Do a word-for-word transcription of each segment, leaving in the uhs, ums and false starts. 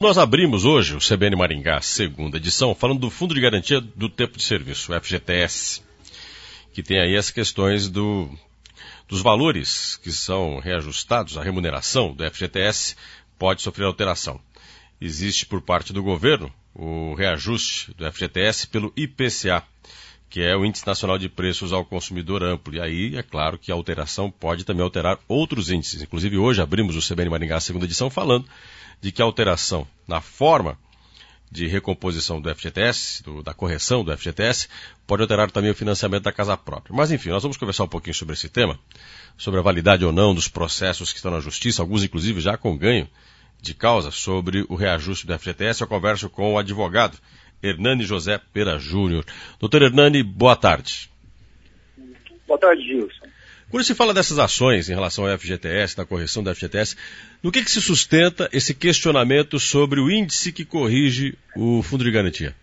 Nós abrimos hoje o C B N Maringá, segunda edição, falando do Fundo de Garantia do Tempo de Serviço, o F G T S, que tem aí as questões do, dos valores que são reajustados, a remuneração do F G T S pode sofrer alteração. Existe por parte do governo o reajuste do F G T S pelo I P C A, que é o Índice Nacional de Preços ao Consumidor Amplo. E aí, é claro que a alteração pode também alterar outros índices. Inclusive, hoje abrimos o C B N Maringá, segunda edição, falando de que a alteração na forma de recomposição do F G T S, do, da correção do F G T S, pode alterar também o financiamento da casa própria. Mas, enfim, nós vamos conversar um pouquinho sobre esse tema, sobre a validade ou não dos processos que estão na Justiça, alguns, inclusive, já com ganho de causa, sobre o reajuste do F G T S. Eu converso com o advogado Hernani José Pera Júnior. Doutor Hernani, boa tarde. Boa tarde, Gilson. Quando se fala dessas ações em relação ao F G T S, da correção do F G T S, no que, que se sustenta esse questionamento sobre o índice que corrige o Fundo de Garantia?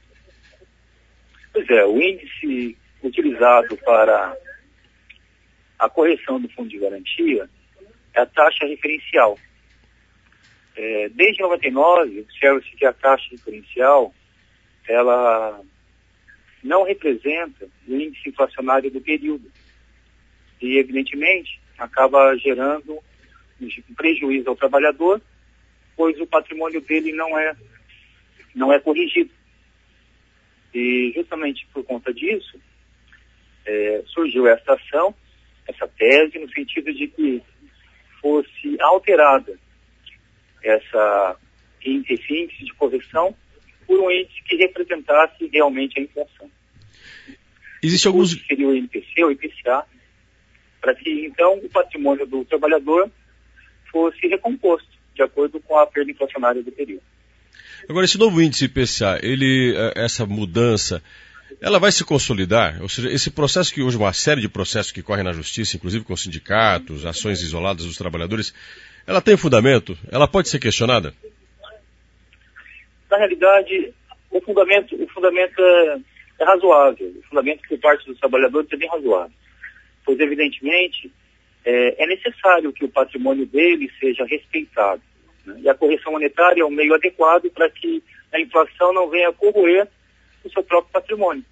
Pois é, o índice utilizado para a correção do Fundo de Garantia é a taxa referencial. É, desde noventa e nove, observa-se que a taxa referencial ela não representa o índice inflacionário do período. E, evidentemente, acaba gerando um prejuízo ao trabalhador, pois o patrimônio dele não é, não é corrigido. E, justamente por conta disso, é, surgiu essa ação, essa tese, no sentido de que fosse alterada essa, esse índice de correção por um índice que representasse realmente a inflação. Existe alguns... Seria o I P C, o I P C A, para que, então, o patrimônio do trabalhador fosse recomposto, de acordo com a perda inflacionária do período. Agora, esse novo índice I P C A, ele, essa mudança, ela vai se consolidar? Ou seja, esse processo que hoje, uma série de processos que correm na Justiça, inclusive com sindicatos, ações isoladas dos trabalhadores, ela tem fundamento? Ela pode ser questionada? Na realidade, o fundamento, o fundamento é, é razoável. O fundamento por parte dos trabalhadores é bem razoável. Pois, evidentemente, é, é necessário que o patrimônio dele seja respeitado, né? E a correção monetária é um meio adequado para que a inflação não venha corroer o seu próprio patrimônio.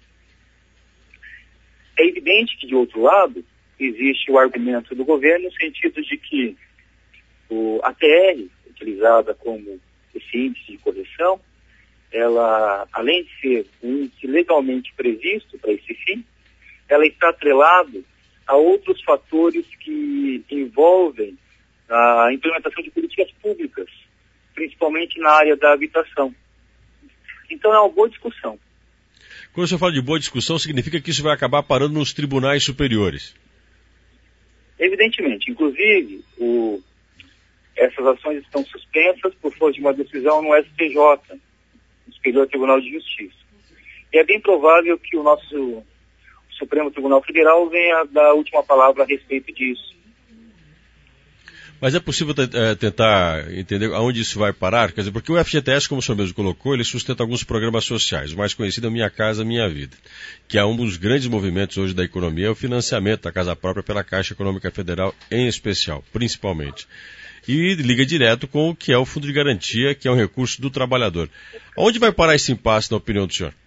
É evidente que, de outro lado, existe o argumento do governo no sentido de que o, a T R, utilizada como esse índice de correção, ela, além de ser um índice legalmente previsto para esse fim, ela está atrelado a outros fatores que envolvem a implementação de políticas públicas, principalmente na área da habitação. Então é uma boa discussão. Quando você fala de boa discussão, significa que isso vai acabar parando nos tribunais superiores? Evidentemente. Inclusive, o, essas ações estão suspensas por força de uma decisão no S T J, no Superior Tribunal de Justiça. E é bem provável que o nosso Supremo Tribunal Federal venha dar a última palavra a respeito disso. Mas é possível é, tentar entender aonde isso vai parar? Quer dizer, porque o F G T S, como o senhor mesmo colocou, ele sustenta alguns programas sociais. O mais conhecido é Minha Casa Minha Vida, que é um dos grandes movimentos hoje da economia, é o financiamento da casa própria pela Caixa Econômica Federal, em especial, principalmente. E liga direto com o que é o Fundo de Garantia, que é um recurso do trabalhador. Onde vai parar esse impasse, na opinião do senhor?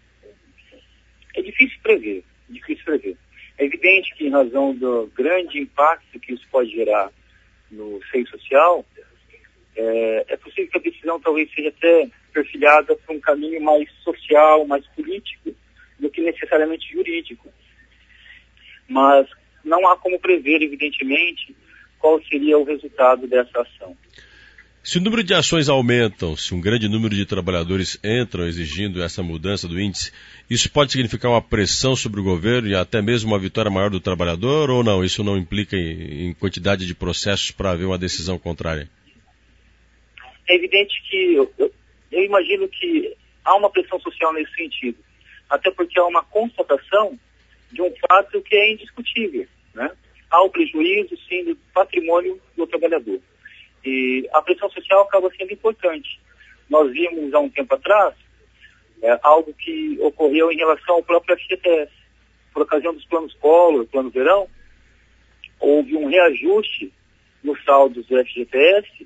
É difícil prever, difícil prever. É evidente que, em razão do grande impacto que isso pode gerar no seio social, é, é possível que a decisão talvez seja até perfilhada para um caminho mais social, mais político, do que necessariamente jurídico. Mas não há como prever, evidentemente, qual seria o resultado dessa ação. Se o número de ações aumentam, se um grande número de trabalhadores entram exigindo essa mudança do índice, isso pode significar uma pressão sobre o governo e até mesmo uma vitória maior do trabalhador, ou não? Isso não implica em, em quantidade de processos para haver uma decisão contrária? É evidente que, eu, eu, eu imagino que há uma pressão social nesse sentido, até porque há uma constatação de um fato que é indiscutível, né? Há o prejuízo, sim, do patrimônio do trabalhador. E a pressão social acaba sendo importante. Nós vimos há um tempo atrás é, algo que ocorreu em relação ao próprio F G T S. Por ocasião dos planos Collor, plano Verão, houve um reajuste nos saldos do F G T S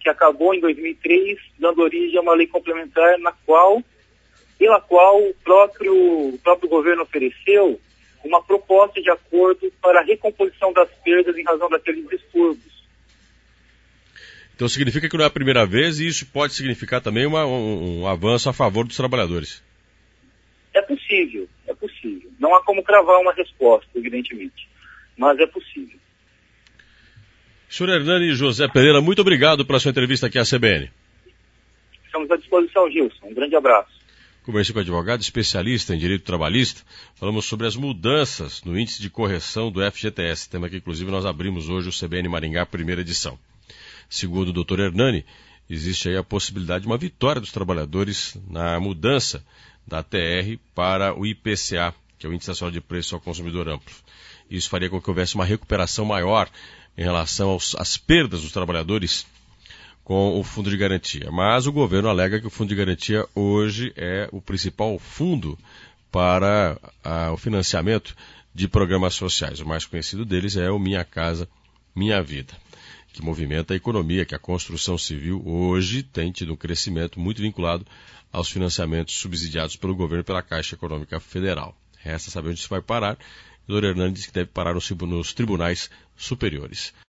que acabou em dois mil e três, dando origem a uma lei complementar na qual, pela qual o próprio, o próprio governo ofereceu uma proposta de acordo para a recomposição das perdas em razão daqueles distúrbios. Então significa que não é a primeira vez e isso pode significar também uma, um, um avanço a favor dos trabalhadores. É possível, é possível. Não há como cravar uma resposta, evidentemente, mas é possível. Senhor Hernani José Pereira, muito obrigado pela sua entrevista aqui à C B N. Estamos à disposição, Gilson. Um grande abraço. Conversei com o advogado especialista em direito trabalhista. Falamos sobre as mudanças no índice de correção do F G T S, tema que inclusive nós abrimos hoje o C B N Maringá, primeira edição. Segundo o doutor Hernani, existe aí a possibilidade de uma vitória dos trabalhadores na mudança da T R para o I P C A, que é o Índice Nacional de Preço ao Consumidor Amplo. Isso faria com que houvesse uma recuperação maior em relação aos, às perdas dos trabalhadores com o Fundo de Garantia. Mas o governo alega que o Fundo de Garantia hoje é o principal fundo para a, o financiamento de programas sociais. O mais conhecido deles é o Minha Casa, Minha Vida, que movimenta a economia, que a construção civil hoje tem tido um crescimento muito vinculado aos financiamentos subsidiados pelo governo pela Caixa Econômica Federal. Resta saber onde isso vai parar. O doutor Hernani disse que deve parar nos tribunais superiores.